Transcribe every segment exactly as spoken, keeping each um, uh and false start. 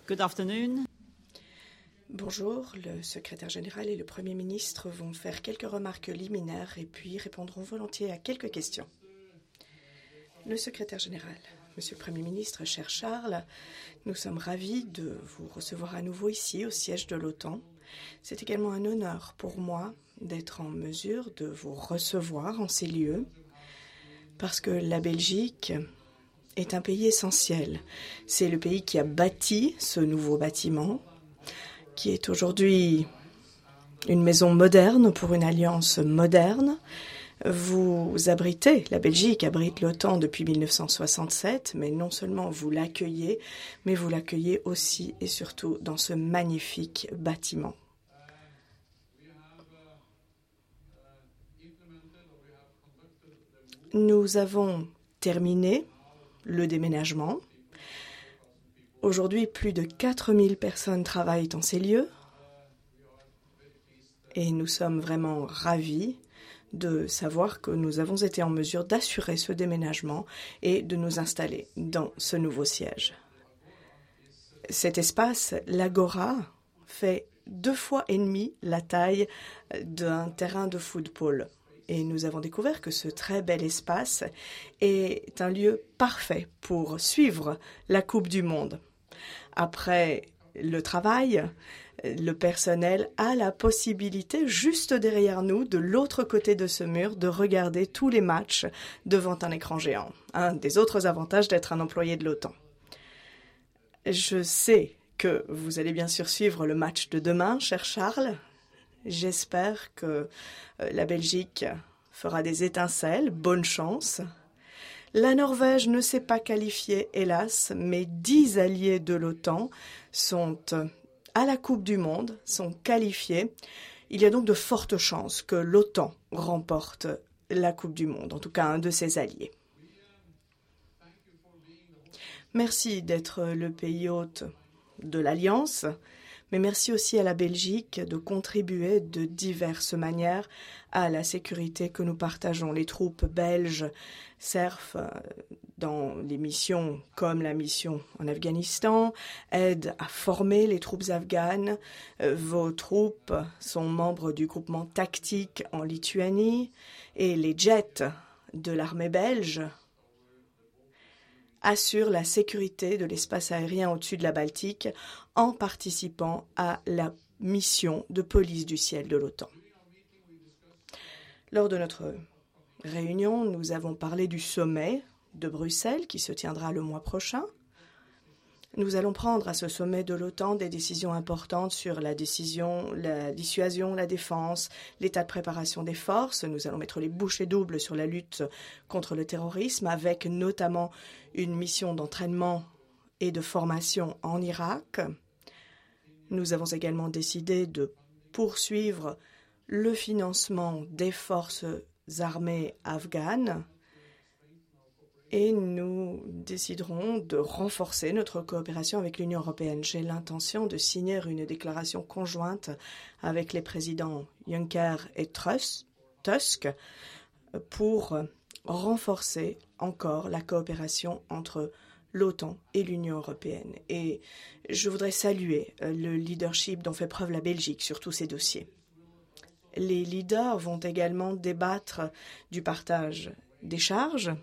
Good afternoon. Bonjour, le secrétaire général et le Premier ministre vont faire quelques remarques liminaires et puis répondront volontiers à quelques questions. Le secrétaire général, Monsieur le Premier ministre, cher Charles, nous sommes ravis de vous recevoir à nouveau ici au siège de l'OTAN. C'est également un honneur pour moi d'être en mesure de vous recevoir en ces lieux parce que la Belgique est un pays essentiel. C'est le pays qui a bâti ce nouveau bâtiment, qui est aujourd'hui une maison moderne pour une alliance moderne. Vous abritez, la Belgique abrite l'OTAN depuis mille neuf cent soixante-sept, mais non seulement vous l'accueillez, mais vous l'accueillez aussi et surtout dans ce magnifique bâtiment. Nous avons terminé le déménagement. Aujourd'hui, plus de quatre mille personnes travaillent en ces lieux et nous sommes vraiment ravis de savoir que nous avons été en mesure d'assurer ce déménagement et de nous installer dans ce nouveau siège. Cet espace, l'Agora, fait deux fois et demi la taille d'un terrain de football. Et nous avons découvert que ce très bel espace est un lieu parfait pour suivre la Coupe du Monde. Après le travail, le personnel a la possibilité, juste derrière nous, de l'autre côté de ce mur, de regarder tous les matchs devant un écran géant. Un des autres avantages d'être un employé de l'OTAN. Je sais que vous allez bien sûr suivre le match de demain, cher Charles. J'espère que la Belgique fera des étincelles. Bonne chance. La Norvège ne s'est pas qualifiée, hélas, mais dix alliés de l'OTAN sont à la Coupe du Monde, sont qualifiés. Il y a donc de fortes chances que l'OTAN remporte la Coupe du Monde, en tout cas un de ses alliés. Merci d'être le pays hôte de l'Alliance, mais merci aussi à la Belgique de contribuer de diverses manières à la sécurité que nous partageons. Les troupes belges servent dans les missions comme la mission en Afghanistan, aident à former les troupes afghanes. Vos troupes sont membres du groupement tactique en Lituanie et les jets de l'armée belge assure la sécurité de l'espace aérien au-dessus de la Baltique en participant à la mission de police du ciel de l'OTAN. Lors de notre réunion, nous avons parlé du sommet de Bruxelles qui se tiendra le mois prochain. Nous allons prendre à ce sommet de l'OTAN des décisions importantes sur la décision, la dissuasion, la défense, l'état de préparation des forces. Nous allons mettre les bouchées doubles sur la lutte contre le terrorisme avec notamment une mission d'entraînement et de formation en Irak. Nous avons également décidé de poursuivre le financement des forces armées afghanes. Et nous déciderons de renforcer notre coopération avec l'Union européenne. J'ai l'intention de signer une déclaration conjointe avec les présidents Juncker et Tusk pour renforcer encore la coopération entre l'OTAN et l'Union européenne. Et je voudrais saluer le leadership dont fait preuve la Belgique sur tous ces dossiers. Les leaders vont également débattre du partage des charges.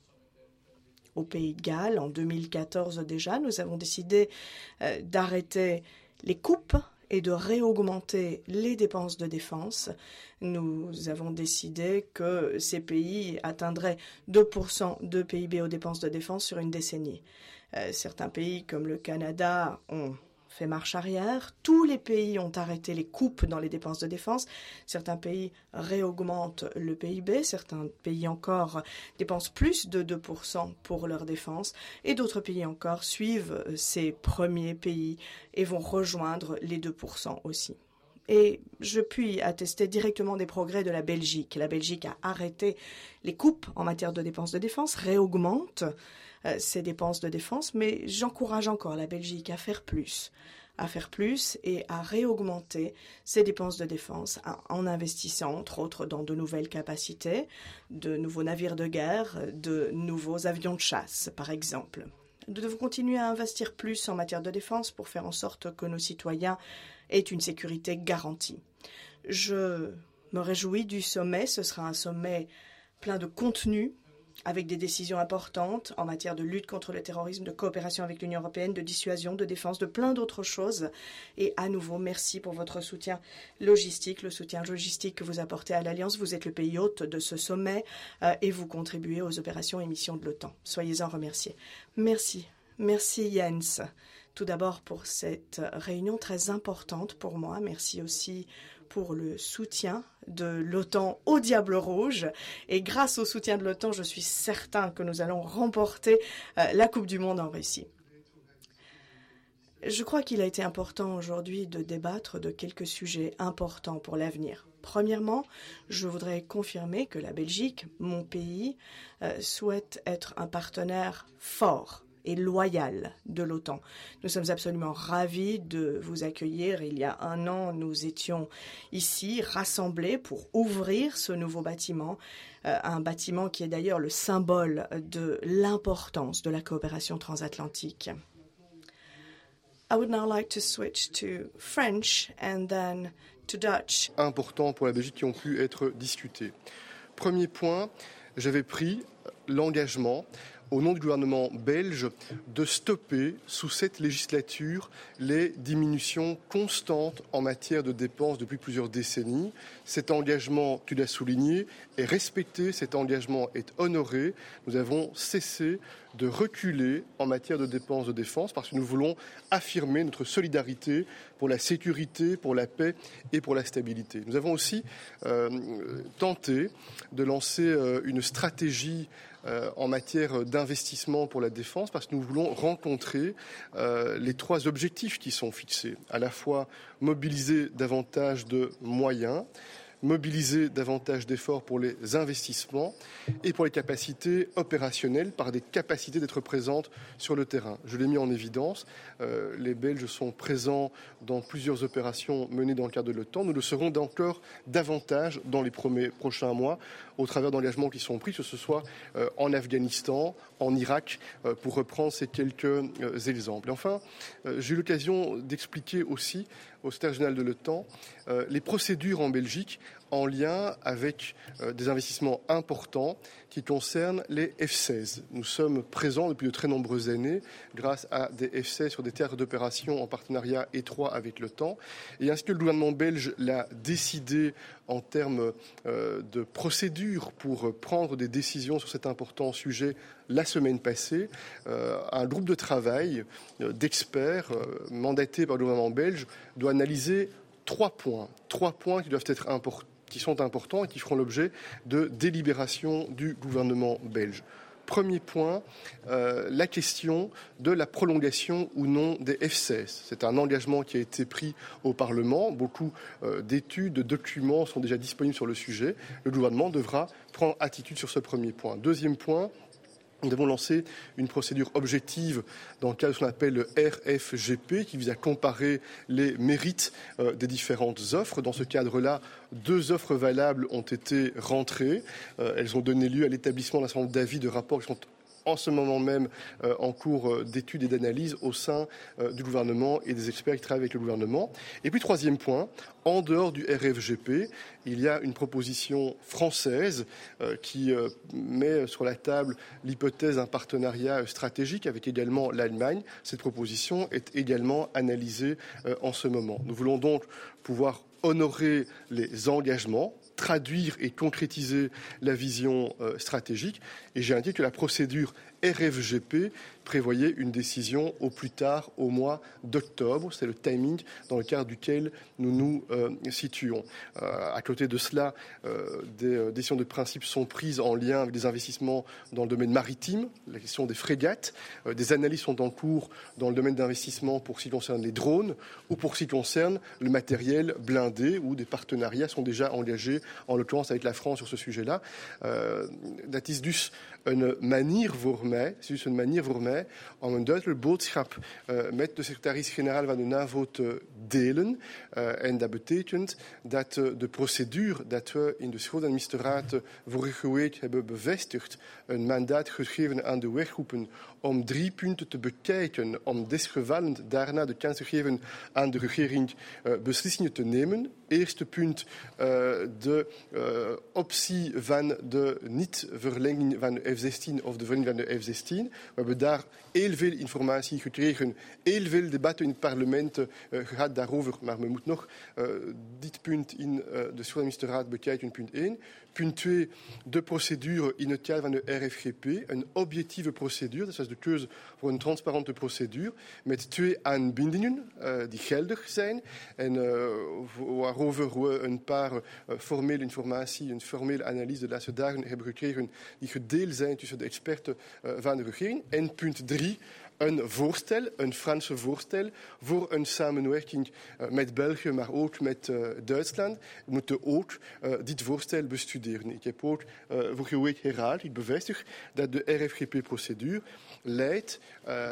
Au Pays de Galles, en deux mille quatorze déjà, nous avons décidé euh, d'arrêter les coupes et de réaugmenter les dépenses de défense. Nous avons décidé que ces pays atteindraient deux pour cent de P I B aux dépenses de défense sur une décennie. Euh, certains pays comme le Canada ont fait marche arrière. Tous les pays ont arrêté les coupes dans les dépenses de défense. Certains pays réaugmentent le P I B. Certains pays encore dépensent plus de deux pour cent pour leur défense. Et d'autres pays encore suivent ces premiers pays et vont rejoindre les deux pour cent aussi. Et je puis attester directement des progrès de la Belgique. La Belgique a arrêté les coupes en matière de dépenses de défense, réaugmente euh, ses dépenses de défense, mais j'encourage encore la Belgique à faire plus, à faire plus et à réaugmenter ses dépenses de défense en investissant, entre autres, dans de nouvelles capacités, de nouveaux navires de guerre, de nouveaux avions de chasse, par exemple. nous devons continuer à investir plus en matière de défense pour faire en sorte que nos citoyens aient une sécurité garantie. Je me réjouis du sommet. Ce sera un sommet plein de contenu, avec des décisions importantes en matière de lutte contre le terrorisme, de coopération avec l'Union européenne, de dissuasion, de défense, de plein d'autres choses. Et à nouveau, merci pour votre soutien logistique, le soutien logistique que vous apportez à l'Alliance. Vous êtes le pays hôte de ce sommet euh, et vous contribuez aux opérations et missions de l'OTAN. Soyez-en remerciés. Merci. Merci Jens. Tout d'abord pour cette réunion très importante pour moi. Merci aussi pour le soutien de l'OTAN au Diable Rouge. Et grâce au soutien de l'OTAN, je suis certain que nous allons remporter euh, la Coupe du Monde en Russie. Je crois qu'il a été important aujourd'hui de débattre de quelques sujets importants pour l'avenir. Premièrement, je voudrais confirmer que la Belgique, mon pays, euh, souhaite être un partenaire fort et loyal de l'OTAN. Nous sommes absolument ravis de vous accueillir. Il y a un an, nous étions ici rassemblés pour ouvrir ce nouveau bâtiment, euh, un bâtiment qui est d'ailleurs le symbole de l'importance de la coopération transatlantique. I would now like to switch to French and then to Dutch. Importants pour la Belgique qui ont pu être discutés. Premier point, j'avais pris l'engagement au nom du gouvernement belge, de stopper sous cette législature les diminutions constantes en matière de dépenses depuis plusieurs décennies. Cet engagement, tu l'as souligné, est respecté, cet engagement est honoré. Nous avons cessé de reculer en matière de dépenses de défense parce que nous voulons affirmer notre solidarité pour la sécurité, pour la paix et pour la stabilité. Nous avons aussi euh, tenté de lancer euh, une stratégie euh, en matière d'investissement pour la défense parce que nous voulons rencontrer euh, les trois objectifs qui sont fixés. À la fois mobiliser davantage de moyens, mobiliser davantage d'efforts pour les investissements et pour les capacités opérationnelles par des capacités d'être présentes sur le terrain. Je l'ai mis en évidence, euh, les Belges sont présents dans plusieurs opérations menées dans le cadre de l'OTAN. Nous le serons encore davantage dans les premiers, prochains mois au travers d'engagements qui sont pris, que ce soit euh, en Afghanistan, en Irak, euh, pour reprendre ces quelques euh, exemples. Et enfin, euh, j'ai eu l'occasion d'expliquer aussi au secrétaire général de l'OTAN euh, les procédures en Belgique en lien avec euh, des investissements importants qui concernent les F seize. Nous sommes présents depuis de très nombreuses années grâce à des F seize sur des théâtres d'opération en partenariat étroit avec l'OTAN. Et ainsi que le gouvernement belge l'a décidé en termes euh, de procédure pour prendre des décisions sur cet important sujet la semaine passée, euh, un groupe de travail euh, d'experts euh, mandatés par le gouvernement belge doit analyser trois points, trois points qui doivent être importants, qui sont importants et qui feront l'objet de délibérations du gouvernement belge. Premier point, euh, la question de la prolongation ou non des F seize. C'est un engagement qui a été pris au Parlement. Beaucoup euh, d'études, de documents sont déjà disponibles sur le sujet. Le gouvernement devra prendre attitude sur ce premier point. Deuxième point, nous avons lancé une procédure objective dans le cadre de ce qu'on appelle le R F G P, qui vise à comparer les mérites euh, des différentes offres. Dans ce cadre-là, deux offres valables ont été rentrées. Euh, elles ont donné lieu à l'établissement d'un certain nombre d'avis, de rapports qui sont en ce moment même euh, en cours euh, d'études et d'analyses au sein euh, du gouvernement et des experts qui travaillent avec le gouvernement. Et puis, troisième point, en dehors du R F G P, il y a une proposition française euh, qui euh, met sur la table l'hypothèse d'un partenariat stratégique avec également l'Allemagne. Cette proposition est également analysée euh, en ce moment. Nous voulons donc pouvoir honorer les engagements, traduire et concrétiser la vision euh, stratégique. Et j'ai indiqué que la procédure R F G P prévoyait une décision au plus tard au mois d'octobre. C'est le timing dans le cadre duquel nous nous euh, situons. Euh, à côté de cela, euh, des euh, décisions de principe sont prises en lien avec des investissements dans le domaine maritime, la question des frégates. Euh, des analyses sont en cours dans le domaine d'investissement pour ce qui concerne les drones ou pour ce qui concerne le matériel blindé, où des partenariats sont déjà engagés, en l'occurrence avec la France sur ce sujet-là. Euh, Datis Dus een manier voor mij, het is dus een manier voor mij om een duidelijke boodschap uh, met de secretaris-generaal van de NAVO te delen. Uh, en dat betekent dat uh, de procedure dat we in de schooladministraat uh, vorige week hebben bevestigd, een mandaat gegeven aan de werkgroepen om drie punten te bekijken, om desgevallend daarna de kans te geven aan de regering uh, beslissingen te nemen. Eerste punt, uh, de uh, optie van de niet-verlenging van de F zestien of de verlenging van de F zestien. We hebben daar heel veel informatie gekregen, heel veel debatten in het parlement uh, gehad daarover, maar we moeten nog uh, dit punt in uh, de schooladministraat bekijken, punt één. Punt twee, de procedure in het kader van de R F G P, een objectieve procedure, dat is de keuze voor een transparante procedure, met twee aanbindingen uh, die geldig zijn en uh, waarover we een paar uh, formele informatie, een formele analyse de laatste dagen hebben gekregen die gedeeld zijn tussen de experten uh, van de regering. En punt drie, een voorstel, een Franse voorstel voor een samenwerking uh, met België, maar ook met uh, Duitsland. We moeten ook uh, dit voorstel bestuderen. Ik heb ook uh, vorige week herhaald, ik bevestig dat de R F G P-procedure leidt uh,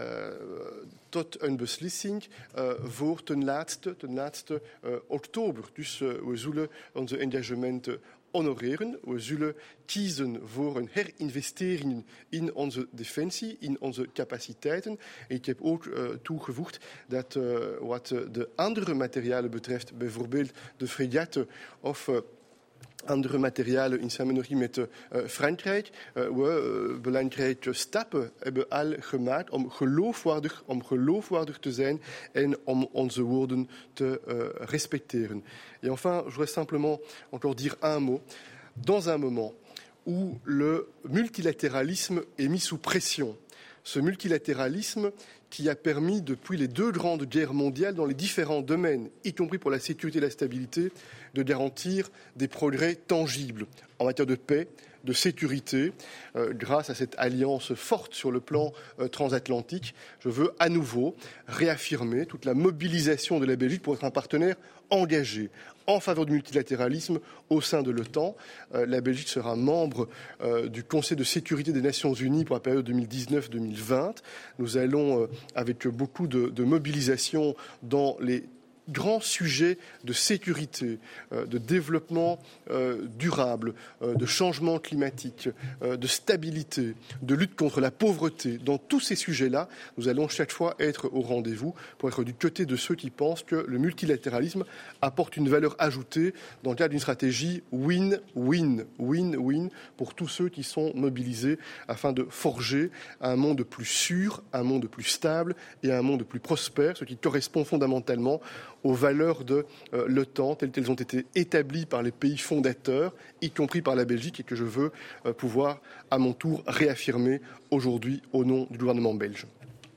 tot een beslissing uh, voor ten laatste, ten laatste uh, oktober. Dus uh, we zullen onze engagementen honoreren. We zullen kiezen voor een herinvestering in onze defensie, in onze capaciteiten. En ik heb ook uh, toegevoegd dat uh, wat uh, de andere materialen betreft, bijvoorbeeld de fregatten of uh, andere materialen in samenwerking met uh, Frankrijk, uh, we uh, belangrijke stappen hebben al gemaakt om geloofwaardig, om geloofwaardig te zijn en om onze woorden te uh, respecteren. Et enfin, je voudrais simplement encore dire un mot. Dans un moment où le multilatéralisme est mis sous pression, ce multilatéralisme qui a permis, depuis les deux grandes guerres mondiales, dans les différents domaines, y compris pour la sécurité et la stabilité, de garantir des progrès tangibles en matière de paix, de sécurité, euh, grâce à cette alliance forte sur le plan euh, transatlantique. Je veux à nouveau réaffirmer toute la mobilisation de la Belgique pour être un partenaire engagé en faveur du multilatéralisme au sein de l'OTAN. Euh, la Belgique sera membre euh, du Conseil de sécurité des Nations Unies pour la période deux mille dix-neuf deux mille vingt. Nous allons, euh, avec beaucoup de, de mobilisation dans les grands sujets de sécurité, euh, de développement euh, durable, euh, de changement climatique, euh, de stabilité, de lutte contre la pauvreté. Dans tous ces sujets-là, nous allons chaque fois être au rendez-vous pour être du côté de ceux qui pensent que le multilatéralisme apporte une valeur ajoutée dans le cadre d'une stratégie win-win, win-win pour tous ceux qui sont mobilisés afin de forger un monde plus sûr, un monde plus stable et un monde plus prospère, ce qui correspond fondamentalement aux valeurs de euh, l'OTAN telles qu'elles ont été établies par les pays fondateurs, y compris par la Belgique, et que je veux euh, pouvoir à mon tour réaffirmer aujourd'hui au nom du gouvernement belge.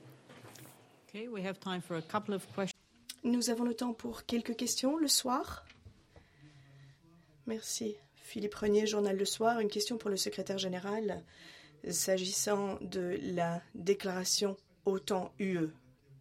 Okay, we have time for a couple of questions. Nous avons le temps pour quelques questions le soir. Merci. Philippe Renier, Journal Le Soir. Une question pour le secrétaire général s'agissant de la déclaration OTAN-U E.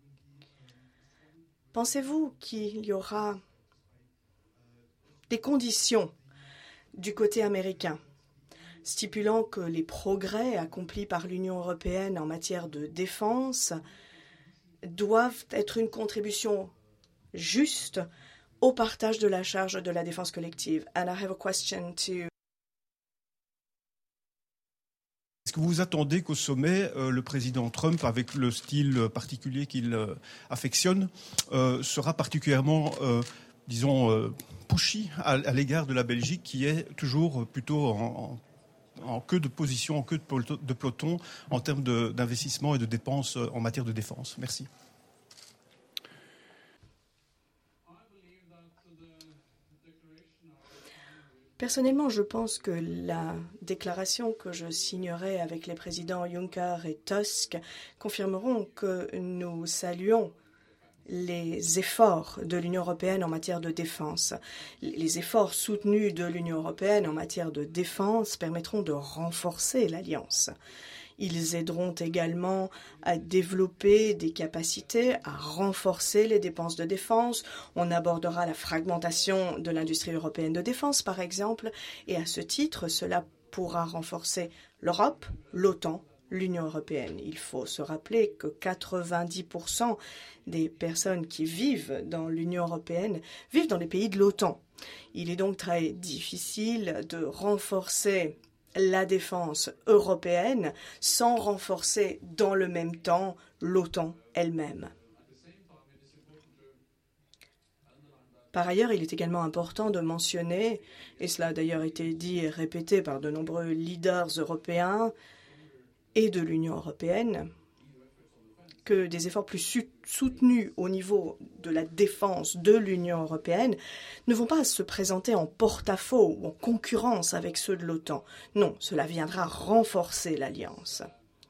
Pensez-vous qu'il y aura des conditions du côté américain stipulant que les progrès accomplis par l'Union européenne en matière de défense doivent être une contribution juste au partage de la charge de la défense collective? And I have a question to Est-ce que vous attendez qu'au sommet, euh, le président Trump, avec le style particulier qu'il euh, affectionne, euh, sera particulièrement, euh, disons, euh, pushy à, à l'égard de la Belgique, qui est toujours plutôt en, en, en queue de position, en queue de peloton, de peloton en termes de, d'investissement et de dépenses en matière de défense? Merci. Personnellement, je pense que la déclaration que je signerai avec les présidents Juncker et Tusk confirmeront que nous saluons les efforts de l'Union européenne en matière de défense. Les efforts soutenus de l'Union européenne en matière de défense permettront de renforcer l'alliance. Ils aideront également à développer des capacités, à renforcer les dépenses de défense. On abordera la fragmentation de l'industrie européenne de défense, par exemple, et à ce titre, cela pourra renforcer l'Europe, l'OTAN, l'Union européenne. Il faut se rappeler que quatre-vingt-dix pour cent des personnes qui vivent dans l'Union européenne vivent dans les pays de l'OTAN. Il est donc très difficile de renforcer la défense européenne sans renforcer dans le même temps l'OTAN elle-même. Par ailleurs, il est également important de mentionner, et cela a d'ailleurs été dit et répété par de nombreux leaders européens et de l'Union européenne, que des efforts plus soutenus au niveau de la défense de l'Union européenne ne vont pas se présenter en porte-à-faux ou en concurrence avec ceux de l'OTAN. Non, cela viendra renforcer l'alliance.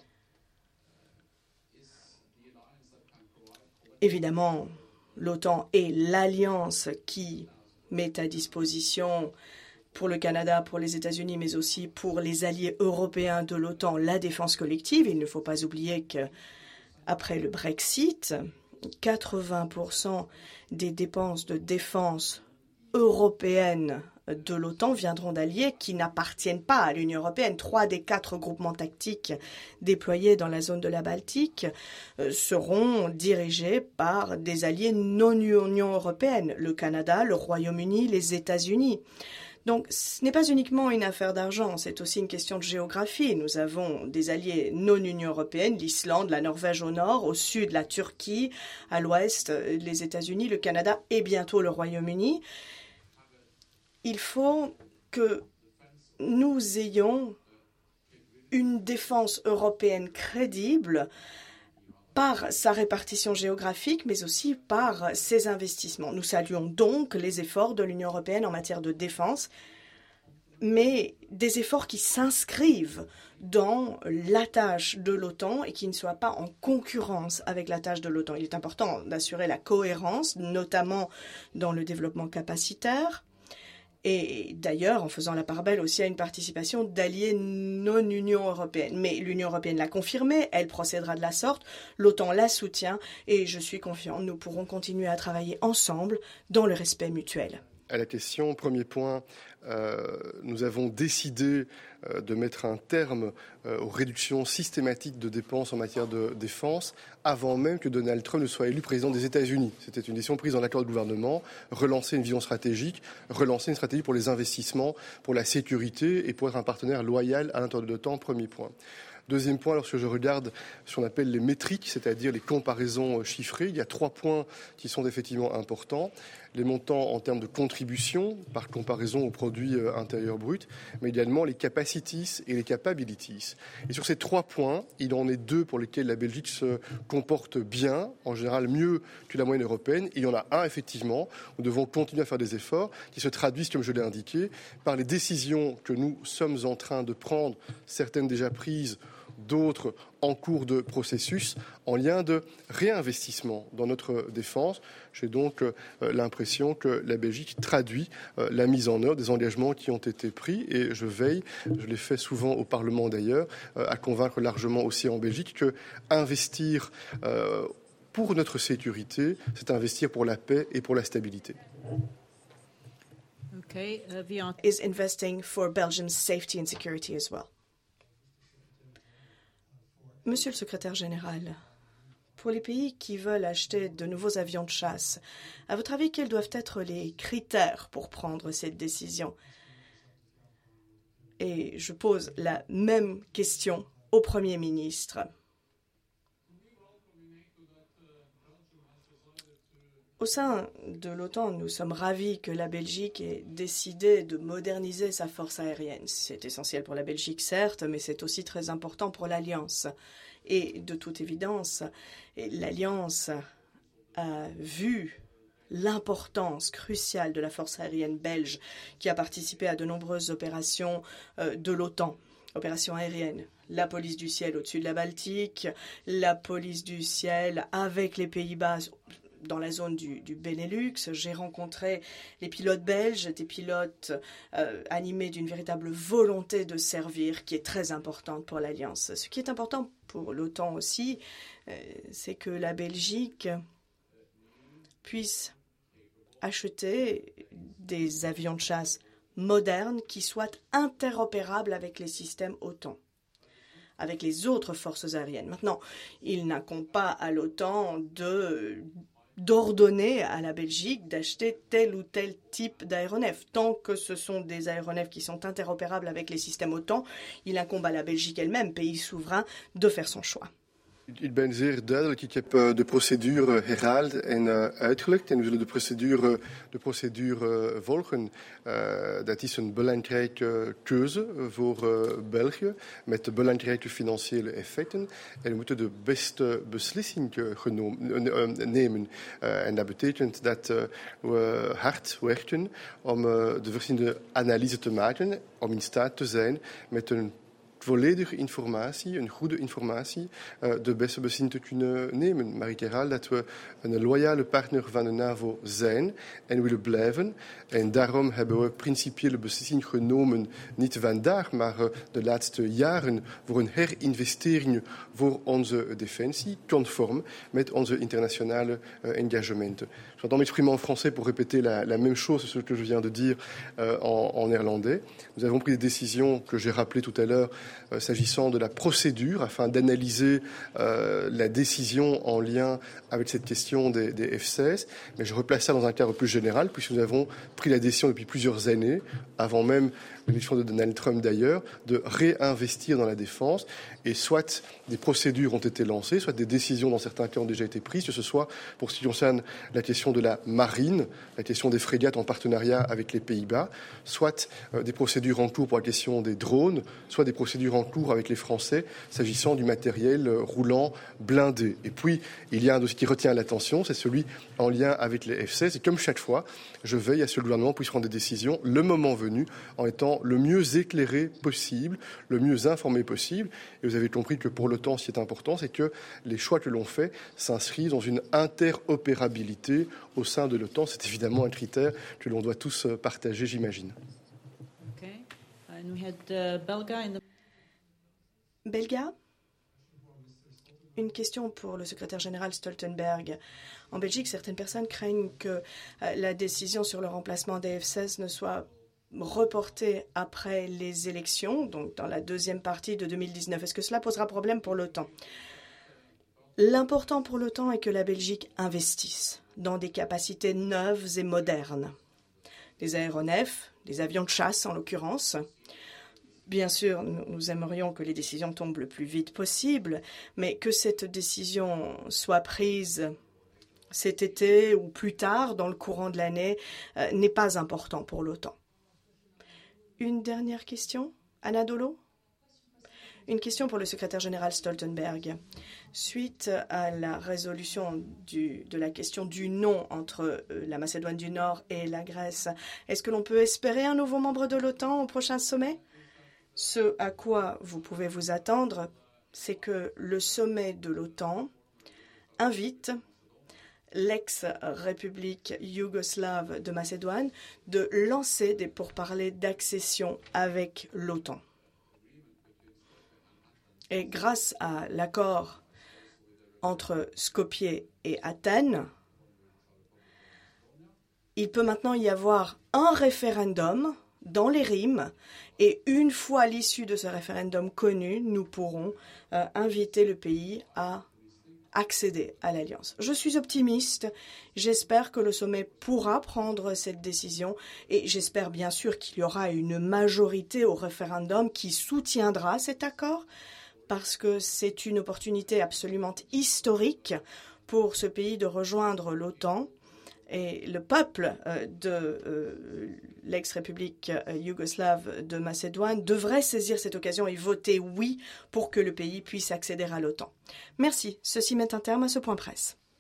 Évidemment, l'OTAN est l'alliance qui met à disposition pour le Canada, pour les États-Unis, mais aussi pour les alliés européens de l'OTAN, la défense collective. Il ne faut pas oublier qu'après le Brexit, quatre-vingts pour cent des dépenses de défense européennes de l'OTAN viendront d'alliés qui n'appartiennent pas à l'Union européenne. Trois des quatre groupements tactiques déployés dans la zone de la Baltique seront dirigés par des alliés non Union européenne, le Canada, le Royaume-Uni, les États-Unis. Donc, ce n'est pas uniquement une affaire d'argent, c'est aussi une question de géographie. Nous avons des alliés non Union européenne, l'Islande, la Norvège au nord, au sud la Turquie, à l'ouest les États-Unis, le Canada et bientôt le Royaume-Uni. Il faut que nous ayons une défense européenne crédible par sa répartition géographique, mais aussi par ses investissements. Nous saluons donc les efforts de l'Union européenne en matière de défense, mais des efforts qui s'inscrivent dans la tâche de l'OTAN et qui ne soient pas en concurrence avec la tâche de l'OTAN. Il est important d'assurer la cohérence, notamment dans le développement capacitaire, et d'ailleurs en faisant la part belle aussi à une participation d'alliés non Union européenne. Mais l'Union européenne l'a confirmé, elle procédera de la sorte, l'OTAN la soutient et je suis confiant, nous pourrons continuer à travailler ensemble dans le respect mutuel. À la question, premier point, euh, nous avons décidé euh, de mettre un terme euh, aux réductions systématiques de dépenses en matière de défense avant même que Donald Trump ne soit élu président des États-Unis. C'était une décision prise dans l'accord de gouvernement, relancer une vision stratégique, relancer une stratégie pour les investissements, pour la sécurité et pour être un partenaire loyal à l'intérieur de l'OTAN, premier point. Deuxième point, lorsque je regarde ce qu'on appelle les métriques, c'est-à-dire les comparaisons chiffrées, il y a trois points qui sont effectivement importants. Les montants en termes de contribution, par comparaison au produit intérieur brut, mais également les capacities et les capabilities. Et sur ces trois points, il en est deux pour lesquels la Belgique se comporte bien, en général mieux que la moyenne européenne. Il y en a un, effectivement, nous devons continuer à faire des efforts qui se traduisent, comme je l'ai indiqué, par les décisions que nous sommes en train de prendre, certaines déjà prises, d'autres en cours de processus, en lien de réinvestissement dans notre défense. J'ai donc euh, l'impression que la Belgique traduit euh, la mise en œuvre des engagements qui ont été pris et je veille, je l'ai fait souvent au Parlement d'ailleurs, euh, à convaincre largement aussi en Belgique que investir euh, pour notre sécurité, c'est investir pour la paix et pour la stabilité. Okay, uh, beyond... is investing for Belgium's safety and security as well. Monsieur le secrétaire général, pour les pays qui veulent acheter de nouveaux avions de chasse, à votre avis, quels doivent être les critères pour prendre cette décision? Et je pose la même question au Premier ministre. Au sein de l'OTAN, nous sommes ravis que la Belgique ait décidé de moderniser sa force aérienne. C'est essentiel pour la Belgique, certes, mais c'est aussi très important pour l'Alliance. Et de toute évidence, l'Alliance a vu l'importance cruciale de la force aérienne belge qui a participé à de nombreuses opérations de l'OTAN, opérations aériennes. La police du ciel au-dessus de la Baltique, la police du ciel avec les Pays-Bas dans la zone du, du Benelux. J'ai rencontré les pilotes belges, des pilotes euh, animés d'une véritable volonté de servir qui est très importante pour l'Alliance. Ce qui est important pour l'OTAN aussi, euh, c'est que la Belgique puisse acheter des avions de chasse modernes qui soient interopérables avec les systèmes OTAN. avec les autres forces aériennes. Maintenant, il n'incombe pas à l'OTAN de d'ordonner à la Belgique d'acheter tel ou tel type d'aéronef. Tant que ce sont des aéronefs qui sont interopérables avec les systèmes OTAN, il incombe à la Belgique elle-même, pays souverain, de faire son choix. Ik ben zeer duidelijk. Ik heb uh, de procedure herhaald en uh, uitgelegd. En we zullen de procedure, de procedure uh, volgen. Uh, dat is een belangrijke keuze voor uh, België. Met de belangrijke financiële effecten. En we moeten de beste beslissing genomen, uh, nemen. Uh, en dat betekent dat uh, we hard werken om uh, de verschillende analyses te maken. Om in staat te zijn met een volledige informatie, een goede informatie, uh, de beste beslissing te kunnen nemen. Maar ik herhaal dat we een loyale partner van de NAVO zijn en willen blijven. En daarom hebben we principiële beslissing genomen, niet vandaag, maar uh, de laatste jaren, voor een herinvestering voor onze defensie, conform met onze internationale uh, engagementen. Je vais m'exprimer en français pour répéter la, la même chose, ce que je viens de dire euh, en, en néerlandais. Nous avons pris des décisions que j'ai rappelées tout à l'heure euh, s'agissant de la procédure afin d'analyser euh, la décision en lien avec cette question des, des F seize. Mais je replace ça dans un cadre plus général puisque nous avons pris la décision depuis plusieurs années, avant même l'élection de Donald Trump d'ailleurs, de réinvestir dans la défense. Et soit des procédures ont été lancées, soit des décisions dans certains cas ont déjà été prises, que ce soit pour ce qui concerne la question de la marine, la question des frégates en partenariat avec les Pays-Bas, soit euh, des procédures en cours pour la question des drones, soit des procédures en cours avec les Français s'agissant du matériel euh, roulant blindé. Et puis, il y a un dossier qui retient l'attention, c'est celui en lien avec les F seize. Et comme chaque fois, je veille à ce que le gouvernement puisse prendre des décisions le moment venu, en étant le mieux éclairé possible, le mieux informé possible. Et vous avez compris que pour l'OTAN, ce qui est important, c'est que les choix que l'on fait s'inscrivent dans une interopérabilité au sein de l'OTAN. C'est évidemment un critère que l'on doit tous partager, j'imagine. Okay. And we had uh, Belga in the... Belga? Une question pour le secrétaire général Stoltenberg. En Belgique, certaines personnes craignent que euh, la décision sur le remplacement des F seize ne soit reportée après les élections, donc dans la deuxième partie de deux mille dix-neuf. Est-ce que cela posera problème pour l'OTAN? L'important pour l'OTAN est que la Belgique investisse dans des capacités neuves et modernes. Des aéronefs, des avions de chasse en l'occurrence. Bien sûr, nous aimerions que les décisions tombent le plus vite possible, mais que cette décision soit prise cet été ou plus tard, dans le courant de l'année, euh, n'est pas important pour l'OTAN. Une dernière question, Anna Dolo? Une question pour le secrétaire général Stoltenberg. Suite à la résolution du, de la question du non entre euh, la Macédoine du Nord et la Grèce, est-ce que l'on peut espérer un nouveau membre de l'OTAN au prochain sommet? Ce à quoi vous pouvez vous attendre, c'est que le sommet de l'OTAN invite l'ex-république yougoslave de Macédoine de lancer des pourparlers d'accession avec l'OTAN. Et grâce à l'accord entre Skopje et Athènes, il peut maintenant y avoir un référendum dans les rimes, et une fois l'issue de ce référendum connu, nous pourrons euh, inviter le pays à accéder à l'Alliance. Je suis optimiste, j'espère que le sommet pourra prendre cette décision et j'espère bien sûr qu'il y aura une majorité au référendum qui soutiendra cet accord parce que c'est une opportunité absolument historique pour ce pays de rejoindre l'OTAN. Et le peuple de euh, l'ex-république yougoslave de Macédoine devrait saisir cette occasion et voter oui pour que le pays puisse accéder à l'OTAN. Merci. Ceci met un terme à ce point presse.